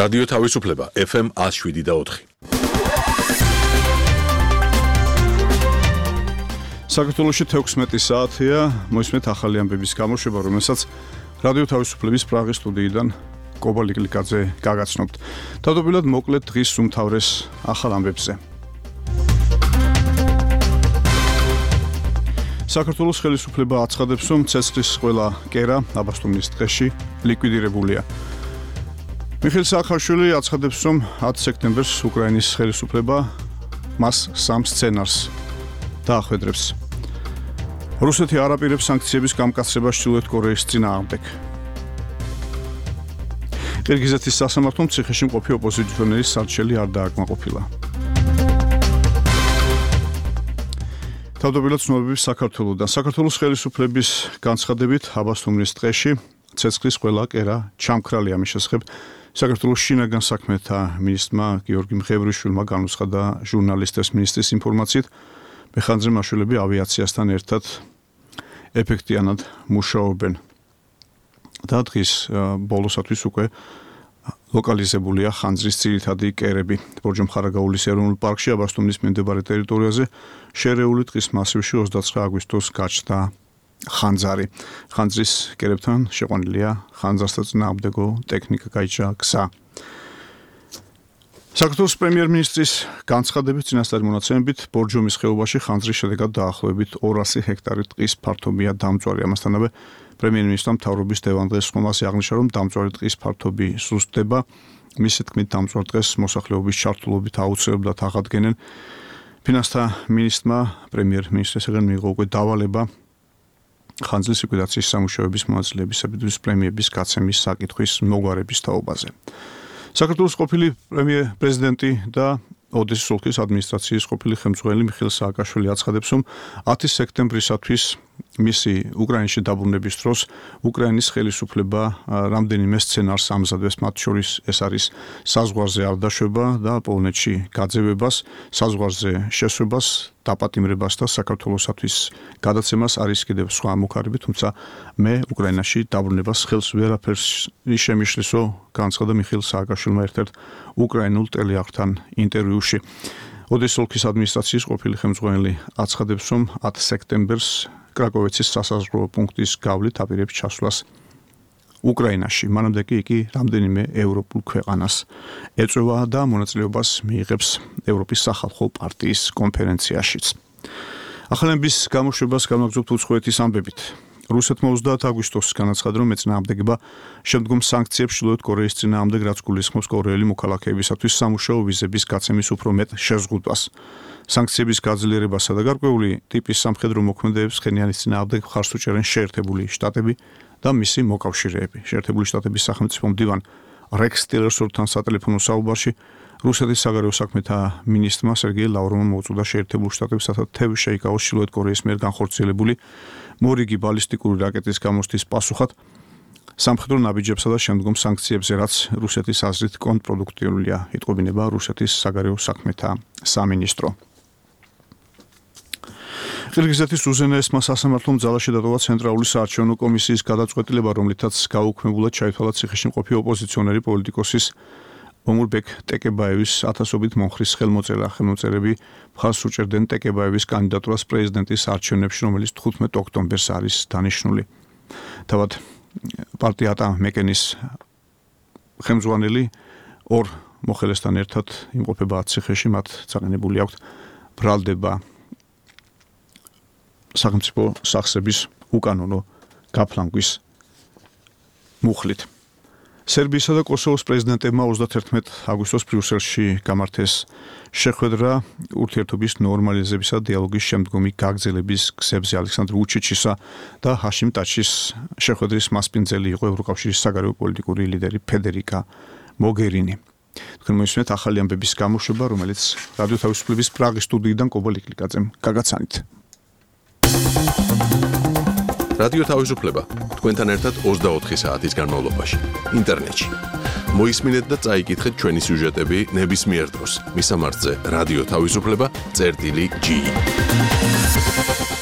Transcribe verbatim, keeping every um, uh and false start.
რადიო თავისუფლება ეფ ემ one oh seven და four. საქართველოში თექვსმეტი საათია, მოისმენთ ახალი ამბების გამოშვება, რომელსაც რადიო თავისუფლების პრაღის სტუდიიდან კობა ლიკლიკაძე გაგაცნობთ. თავდაპირველად მოკლედ დღის უმთავრეს ახალ ამბებზე. საქართველოს ხელისუფლება აცხადებს, რომ ცეცხლის ყველა კერა აბასთუმნის ტყეში ლიკვიდირებულია. მიხეილ სააკაშვილი აცხადებს, რომ ათი სექტემბერს უკრაინის ხელისუფლება მას სამ სცენარს დაახვედრებს. რუსეთი არ აპირებს სანქციების გამკაცრებას ჩრდილოეთ კორეის წინააღმდეგ. ყირგიზეთის სასამართლომ ციხეში მყოფი ოპოზიციონერის სარჩელი არ დააკმაყოფილა. თავდაპირველად ცნობები საქართველოდან. საქართველოს ხელისუფლების განცხადებით აბასთუმნის ტყეში ცეცხლის ყველა კერა ჩამქრალია. მის შესახებ საქართველოს შინაგან საქმეთა მინისტრმა გიორგი მღევრიშვილმა განუცხადა ჟურნალისტებს მინისტრის ინფორმაციით, მეხანძრე მაშველები ავიაციასთან ერთად ეფექტიანად მუშაობენ. და დღის ბოლოსათვის უკვე ლოკალიზებულია ხანძრის ძირითადი კერები. ბორჯომხარაგაულის ეროვნულ პარკში აბასთუმნის მიმდებარე ტერიტორიაზე შერეული ტყის მასივში ოცდაცხრა აგვისტოს გაჩნდა ხანძარი. ხანძრის კერებთან შეყვანილია ხანძარსა წინააღმდეგო ტექნიკა, გაიჭრა გზა. საქართველოს პრემიერ-მინისტრის განცხადებით წინასწარი მონაცემებით ბორჯომის ხეობაში ხანძრის შედეგად დაახლოებით ორასი ჰექტარი ტყის ფართობია დამწვარი. ამასთანავე პრემიერ-მინისტრმა მთავრობის დევანდდღეს ხომალდზე აღნიშნა, რომ დამწვარი ტყის ფართობი სუსტდება. მისი თქმით, დამწვარ ტყეს მოსახლეობის ჩართულობით აუცილებლად აღადგენენ. ფინანსთა მინისტრმა პრემიერ-მინისტრისგან მიიღო უკვე დავალება ხანძრის ლიკვიდაციის სამუშაოების მონაწილეებისათვის პრემიების გაცემის საკითხის მოგვარების თაობაზე. საქართველოს ყოფილი პრემიერ-პრეზიდენტი და ოდესის ოლქის ადმინისტრაციის ყოფილი ხელმძღვანელი მიხეილ სააკაშვილი აცხადებს, რომ ათი სექტემბრისათვის მისი უკრაინაში დაბრუნების დროს უკრაინის ხელისუფლება რამდენიმე სცენარს ამზადებს, მათ შორის ეს არის საზღვარზე არ დაშვება და პოლონეთში გაძევებას, საზღვარზე შესვებას, დაპატიმრებას და საქართველოსათვის გადაცემას. არის კიდევ სხვა მუქარები, თუმცა მე უკრაინაში დაბრუნებას ხელს ვერაფერს შემიშლისო, განცხადა მიხეილ სააკაშვილმა ერთ-ერთ უკრაინულ ტელეარხთან ინტერვიუში. ოდესის ოლქის ადმინისტრაციის ყოფილი ხელმძღვანელი აცხადებს, რომ ათი სექტემბერს კრაკოვეცის სასაზღვრო პუნქტის გავლით აპირებს ჩასვლას უკრაინაში. მანამდე კი იგი რამდენიმე ევროპულ ქვეყანას ეწევა და მონაწილეობას მიიღებს ევროპის სახალხო პარტიის კონფერენციაშიც. ახალების გამოშვებას განვაგრძობთ უცხოეთის ამბებით. რუსეთმა ოცდაათი აგვისტოს განაცხადა, რომ ეწინააღმდეგება შემდგომ სანქციებს ჩრდილოეთ კორეის წინააღმდეგ, რაც გულისხმობს კორეელი მოქალაქეებისათვის სამუშაო ვიზების გაცემის უფრო მეტ შეზღუდვას. სანქციების გაძლიერებასა და გარკვეული ტიპის სამხედრო მოქმედებებს ხენიანის წინააღმდეგ მხარს უჭერენ შეერთებული შტატები და მისი მოკავშირეები. შეერთებული შტატების სახელმწიფო მდივან რექს ტილერსორთან სატელეფონო საუბარში რუსეთის საგარეო საქმეთა მინისტრმა სერგეი ლავროვმა მოუწოდა შეერთებულ შტატებსა თევი შეიკავოს ჩრდილოეთ კორეის მიერ განხორციელებული მორიგი ბალისტიკური რაკეტის გამოსთვის პასუხად სამხედრო ნაბიჯებსა და შემდგომ სანქციებზე, რაც რუსეთის აზრით კონტრპროდუქტიულია, იტყობინება რუსეთის საგარეო საქმეთა სამინისტრო. ყირგიზეთის უზენაესმა სასამართლომ ძალაში დატოვა ცენტრალური საარჩევნო კომისიის გადაწყვეტილება, რომლითაც გაუქმებულად ჩაითვალა ციხეში მყოფი ოპოზიციონერი პოლიტიკოსის ომურბეკ ტეკებაევის ათასობით მომხრის ხელმოწერა. ხელმოწერები მხარს უჭერდნენ ტეკებაევის კანდიდატურას პრეზიდენტის არჩევნებში, რომელიც თხუთმეტ ოქტომბერს არის დანიშნული. თავად პარტია ატა მეკენის ხელმძღვანელი ორ მოხელესთან ერთად იმყოფება ციხეში, მათ წაყენებული აქვთ ბრალდება სახელმწიფო სახსების უკანონო გაფლანგვის მუხლით. სერბიისა და კოსოვოს პრეზიდენტებმა ოცდაათი აგვისტოს ბრიუსელში გამართეს შეხვედრა ურთიერთობის ნორმალიზებისა და დიალოგის შემდგომი გაგრძელების გზებზე. ალექსანდრ უჩიჩისა და ჰაშიმ ტაჩის შეხვედრის მასპინძელი იყო ევროკავშირის საგარეო პოლიტიკური ლიდერი ფედერიკა მოგერინი. თქვენ მოისმენთ ახალი ამბების გამოშვება, რომელიც რადიო თავისუფლების პრაღის სტუდიიდან კობა ლიკლიკაძემ გაგაცანით. რადიო თავისუფლება თქვენთან ერთად ოცდაოთხი საათის განმავლობაში ინტერნეტში. მოისმინეთ და წაიკითხეთ ჩვენი სიუჟეტები ნებისმიერ დროს. მისამართზე რადიო თავისუფლება წერტილი ჯი.